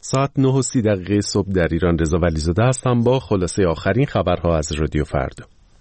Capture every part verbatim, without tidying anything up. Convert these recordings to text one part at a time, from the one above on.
ساعت نه و سی دقیقه صبح در ایران. رضا ولیزاده هستم با خلاصه آخرین خبرها از رادیو فردا.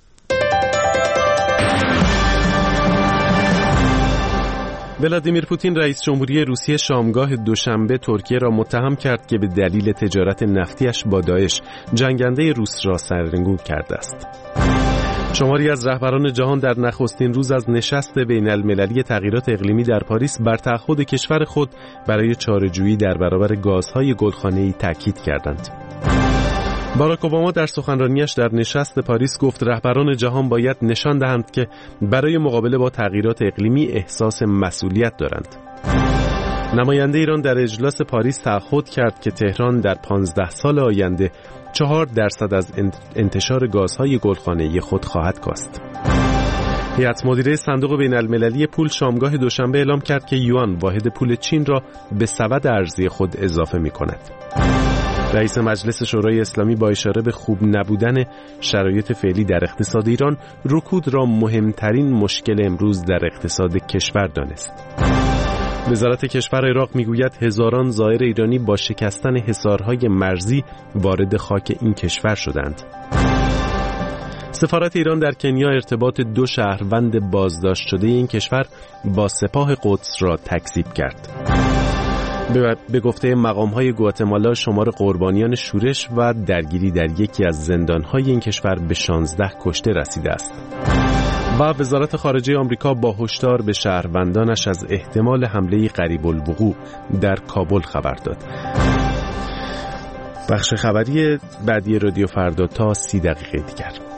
ولادیمیر پوتین رئیس جمهوری روسیه شامگاه دوشنبه ترکیه را متهم کرد که به دلیل تجارت نفتیش با داعش جنگنده روس را سرنگون کرده است. شماری از رهبران جهان در نخستین روز از نشست بین المللی تغییرات اقلیمی در پاریس بر تعهد کشور خود برای چاره‌جویی در برابر گازهای گلخانه‌ای تاکید کردند. باراک اوباما در سخنرانیش در نشست پاریس گفت رهبران جهان باید نشان دهند که برای مقابله با تغییرات اقلیمی احساس مسئولیت دارند. نماینده ایران در اجلاس پاریس تعهد کرد که تهران در پانزده سال آینده چهار درصد از انتشار گازهای گلخانه‌ای خود خواهد کاست. هیئت مدیره صندوق بین المللی پول شامگاه دوشنبه اعلام کرد که یوان واحد پول چین را به سبد ارزی خود اضافه می کند. رئیس مجلس شورای اسلامی با اشاره به خوب نبودن شرایط فعلی در اقتصاد ایران، رکود را مهمترین مشکل امروز در اقتصاد کشور دانست. وزارت کشور عراق میگوید هزاران زائر ایرانی با شکستن حصارهای مرزی وارد خاک این کشور شدند. سفارت ایران در کنیا ارتباط دو شهروند بازداشت شده این کشور با سپاه قدس را تکذیب کرد. به گفته مقام‌های گواتمالا شمار قربانیان شورش و درگیری در یکی از زندان‌های این کشور به شانزده کشته رسیده است. و وزارت خارجه آمریکا با هشدار به شهروندانش از احتمال حمله قریب الوقوع در کابل خبر داد. بخش خبری بعدی رادیو فردا تا سی دقیقه دیگر.